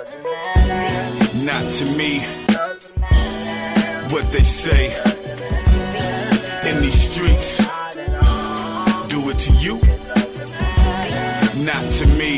Not to me. What they say in these streets, do it to you. Not to me.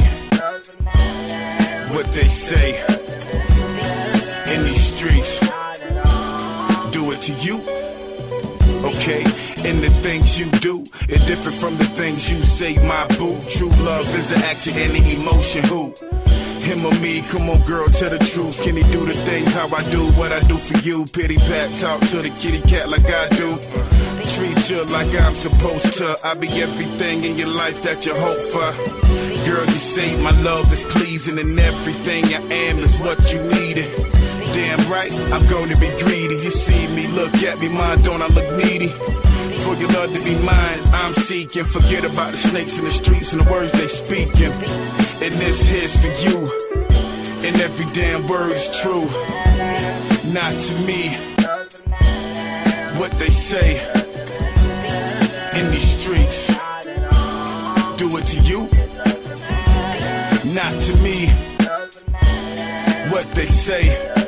What they say in these streets, do it to you. Okay, and the things you do, it different from the things you say, my boo. True love is an action and an emotion. Who? Him or me? Come on, girl, tell the truth. Can he do the things how I do what I do for you? Pity pat, talk to the kitty cat like I do. Treat you like I'm supposed to. I be everything in your life that you hope for. Girl, you say my love is pleasing, and everything I am is what you needed. Damn right, I'm gonna be greedy. You see me, look at me, mine don't I look needy? For your love to be mine, I'm seeking. Forget about the snakes in the streets and the words they speaking. And this here's for you, and every damn word is true. Not to me. What they say in these streets, do it to you. Not to me. What they say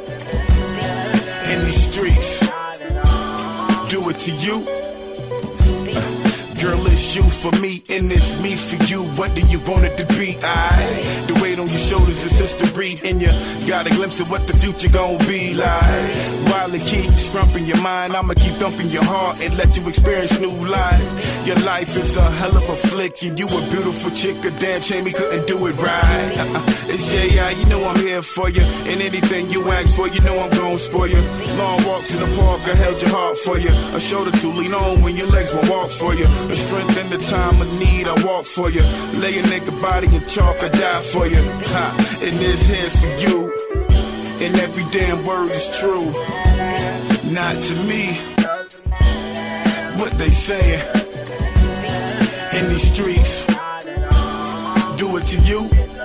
in these streets, do it to you. Girl, it's you for me, and it's me for you. What do you want it to be? The weight on your shoulders is history, and you got a glimpse of what the future gon' be like. While it keep scrumping your mind, I'ma keep thumping your heart and let you experience new life. Your life is a hell of a flick, and you a beautiful chick. A damn shame he couldn't do it right. It's J.I., you know I'm here for you, and anything you ask for, you know I'm gon' spoil you. Long walks in the park, I held your heart for you. A shoulder to lean on when your legs won't walk for you. The strength in the time of need, I walk for you. Lay your naked body in chalk, I die for you. And this here's for you, and every damn word is true. Not to me. What they saying in these streets, do it to you.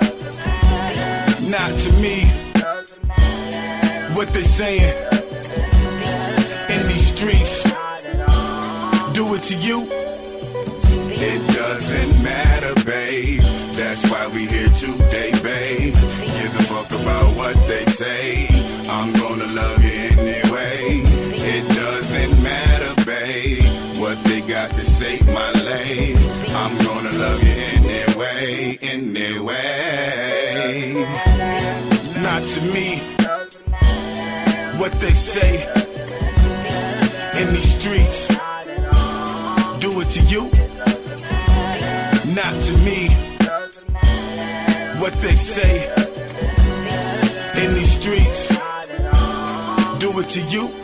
Not to me. What they saying in these streets, do it to you. It doesn't matter, babe. That's why we here today, babe. Give a fuck about what they say. I'm gonna love you anyway. It doesn't matter, babe, what they got to say, my lady. I'm gonna love you anyway, anyway. Not to me. What they say in these streets, do it to you. Not to me. What they say in these streets, do it to you.